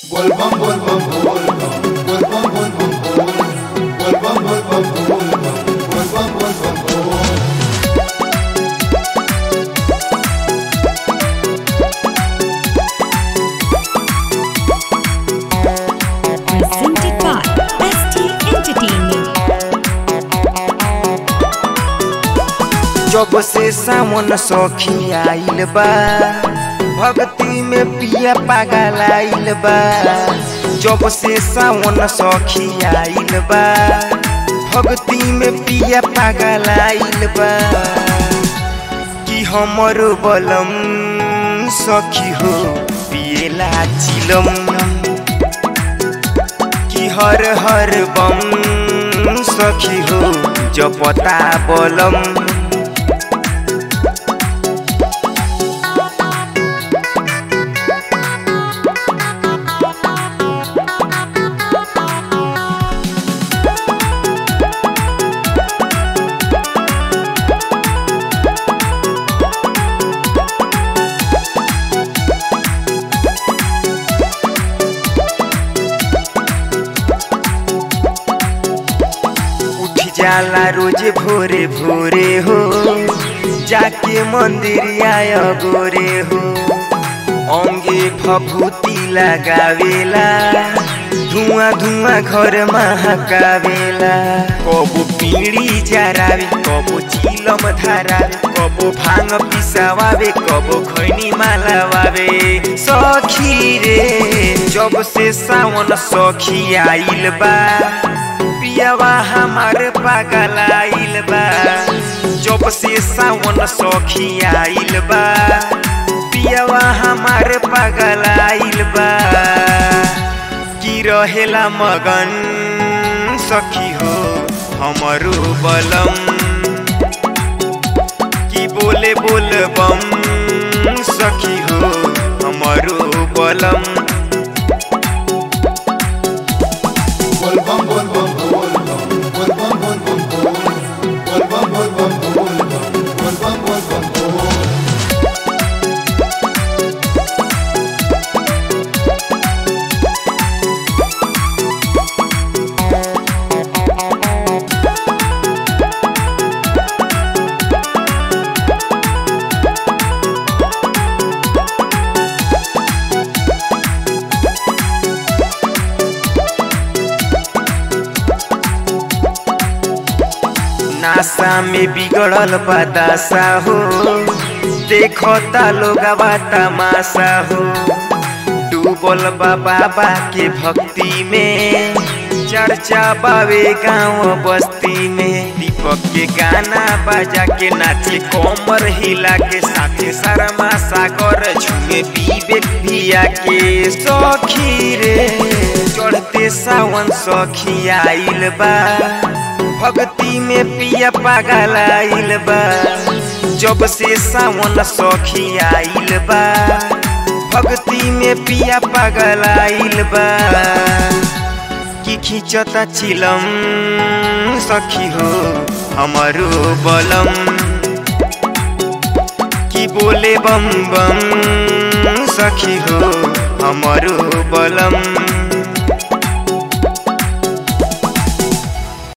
Presented by ST Entertainment. जब से सावन सखी आइल बा, भक्ति में पिया पागल आइल बा। जब से सावन सखी आइल बा, भक्ति में पिया पागल आइल बा। कि हमर बलम सखी हो पिएला चिलम, कि हर हर बम सखी हो जपता बलम। जाला रोज भोरे भोरे हो, जाके मंदिर आया गोरे हो। अंगे भभूति लगावेला, धुआं धुआं घर महकावेला। कबो पीड़ी जरावे, कबो चिलम धरावे, कबो भांग पिसावे, कबो खैनी मालावे। सखी रे जब से सावन सखी आइल बा, पियावा हमार पागल आइल बा। जब से सावन सखी आइल बा, पियावा हमार पागल आइल बा। कि रहेला मगन सखी हो हमरो बलम, कि बोले बोल बम सखी हो हमरो बलम। नासा में बिगड़ल बदासा हो, देखता लोगवा तमाशा हो। डूबल बा बाबा के भक्ति में, चर्चा बावे गाँव बस्ती में। दीपक के गाना बजा के नाचे कमर हिला के, साथे शर्मा सागर झूमे विवेक भिया के। सखी रे चढ़ते सावन सखी आइल बा, भक्ति में पिया पागल आइल बा। जब से सावन सखी आइल बा, भक्ति में पिया पागल आइल बा। कि खिंचता चिलम सखी हो हमरो बलम, कि बोले बम बम सखी हो हमरो बलम।